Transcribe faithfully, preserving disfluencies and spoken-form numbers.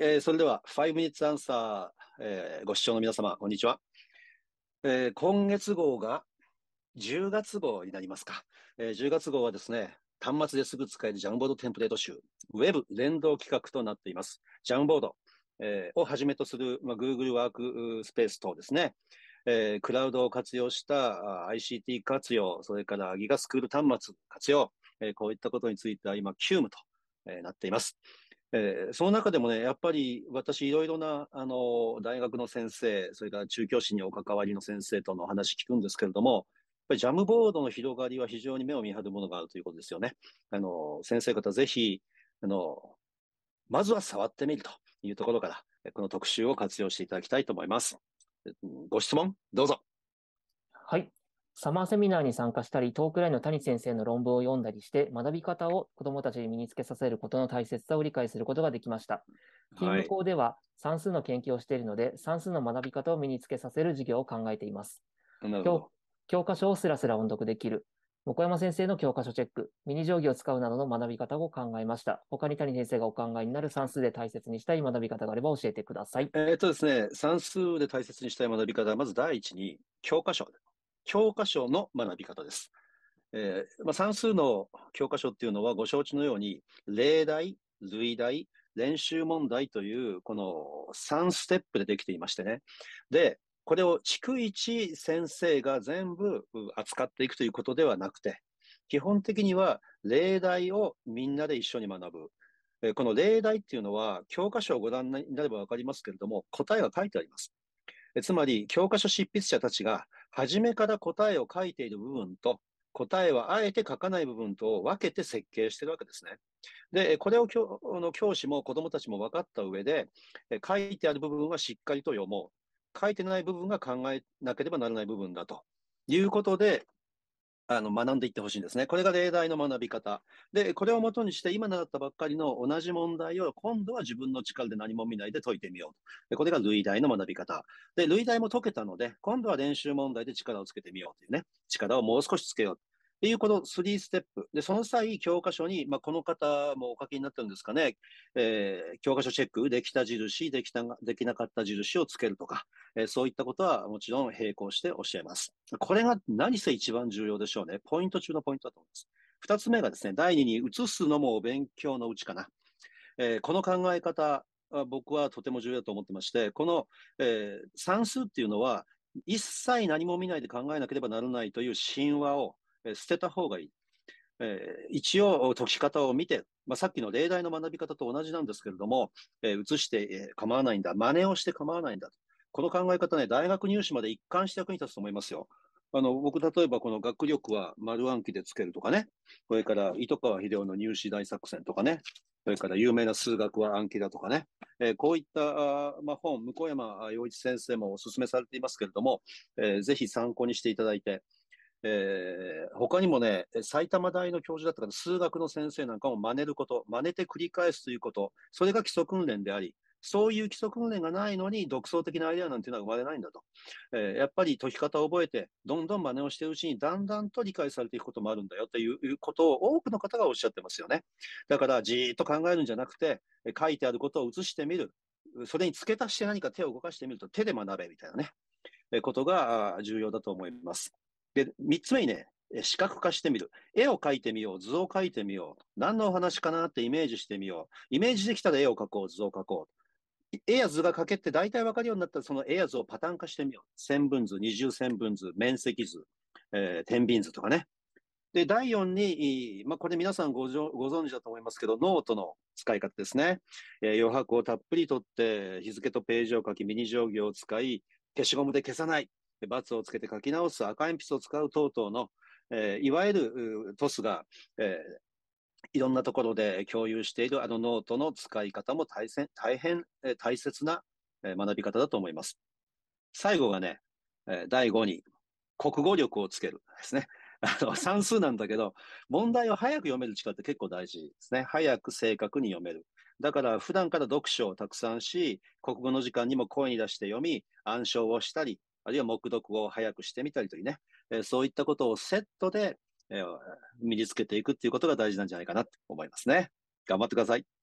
えーそれでは、ファイブ Minutes Answer、えーご視聴の皆様、こんにちは。えー今月号がじゅうがつ号になりますか。えーじゅうがつ号はですね、端末ですぐ使えるジャムボードテンプレート集、ウェブ連動企画となっています。ジャムボード、えーをはじめとする、まあ、Google ワークスペース等ですね、えークラウドを活用したあ アイシーティー 活用、それからギガスクール端末活用、えーこういったことについては今、急務と、えーなっています。えーその中でもね、やっぱり私いろいろな、あの、大学の先生、それから中教師にお関わりの先生とのお話聞くんですけれども、やっぱりジャムボードの広がりは非常に目を見張るものがあるということですよね。あの、先生方ぜひ、あの、まずは触ってみるというところから、この特集を活用していただきたいと思います。ご質問どうぞ。 はい。サマーセミナーに参加したり、トークラインの谷先生の論文を読んだりして、学び方を子どもたちに身につけさせることの大切さを理解することができました。勤務はい。 校では算数の研究をしているので、算数の学び方を身につけさせる授業を考えています。教、 なるほど。 教科書をスラスラ音読できる。向山先生の教科書チェック、ミニ定規を使うなどの学び方を考えました。他に谷先生がお考えになる算数で大切にしたい学び方があれば教えてください。 えーっとですね、算数で大切にしたい学び方は、まず第一に、教科書。教科書の学び方です。えーまあ、算数の教科書っていうのはご承知のように、例題、類題、練習問題という、このさんステップでできていましてね。で、これを逐一先生が全部扱っていくということではなくて、基本的には例題をみんなで一緒に学ぶ。えーこの例題っていうのは、教科書をご覧になればわかりますけれども、答えが書いてあります。つまり、教科書執筆者たちが、初めから答えを書いている部分と、答えはあえて書かない部分とを分けて設計しているわけですね。で、これを教の教師も子供たちも分かった上で、書いてある部分はしっかりと読もう。書いてない部分が考えなければならない部分だということで、あの、学んでいってほしいんですね。これが例題の学び方。で、これをもとにして、今習ったばっかりの同じ問題を、今度は自分の力で何も見ないで解いてみようと。で、これが類題の学び方。で、類題も解けたので、今度は練習問題で力をつけてみようというね。力をもう少しつけよう。っていうこのさんステップ。で、その際、教科書に、まあ、この方もお書きになってるんですかね。えー、教科書チェック、できた印、できた、できなかった印をつけるとか、えーそういったことはもちろん並行して教えます。これが何せ一番重要でしょうね。ポイント中のポイントだと思います。二つ目がですね、第二に移すのも勉強のうちかな。えーこの考え方、僕はとても重要だと思ってまして、この、えー算数っていうのは、一切何も見ないで考えなければならないという神話を、えー捨てた方がいい。えー一応解き方を見て、まあ、さっきの例題の学び方と同じなんですけれども、えー移して、えー構わないんだ。真似をして構わないんだ。この考え方ね、大学入試まで一貫して役に立つと思いますよ。あの、僕、例えばこの学力は丸暗記でつけるとかね。それから、糸川秀夫の入試大作戦とかね。それから、有名な数学は暗記だとかね。えーこういった、あまあ、本、向山洋一先生もお勧めされていますけれども、えーぜひ参考にしていただいて、えー他にもね、埼玉大の教授だったから数学の先生なんかも真似ること、真似て繰り返すということ、それが基礎訓練であり、そういう基礎訓練がないのに独創的なアイデアなんていうのは生まれないんだと。えーやっぱり解き方を覚えて、どんどん真似をしているうちにだんだんと理解されていくこともあるんだよということを多くの方がおっしゃってますよね。だからじーっと考えるんじゃなくて、書いてあることを写してみる。それに付け足して何か手を動かしてみると手で学べみたいなね。ことが重要だと思います。で、三つ目にね、視覚化してみる。絵を描いてみよう。図を描いてみよう。何のお話かなってイメージしてみよう。イメージできたら絵を描こう。図を描こう。絵や図が描けって大体わかるようになったらその絵や図をパターン化してみよう。線分図、二重線分図、面積図、えー、天秤図とかね。で、だいよんに、まあ、これ皆さんごご存知だと思いますけど、ノートの使い方ですね。えー余白をたっぷり取って、日付とページを書き、ミニ定規を使い、消しゴムで消さない。×をつけて書き直す、赤鉛筆を使う等々の、えーいわゆるトスが、えーいろんなところで共有しているあのノートの使い方も大変、大変、えー大切なえー学び方だと思います。最後がね、えーだいごに、国語力をつけるですね。あの、算数なんだけど、問題を早く読める力って結構大事ですね。早く正確に読める。だから普段から読書をたくさんし、国語の時間にも声に出して読み、暗唱をしたり、あるいは黙読を早くしてみたりというね、えーそういったことをセットで、えー身につけていくっていうことが大事なんじゃないかなと思いますね。頑張ってください。